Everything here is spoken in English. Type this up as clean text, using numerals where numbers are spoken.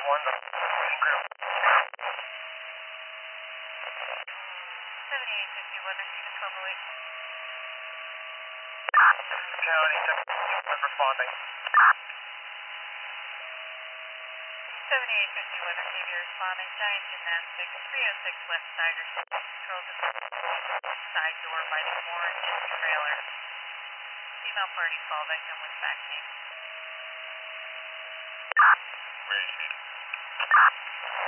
1, the crew. 7851, receiving 1208. County 7 responding. 7851, receive your responding. Giant Gymnastics, 306 West Tiger, control the side door by the orange trailer. Female party call victim with back pain. Ready,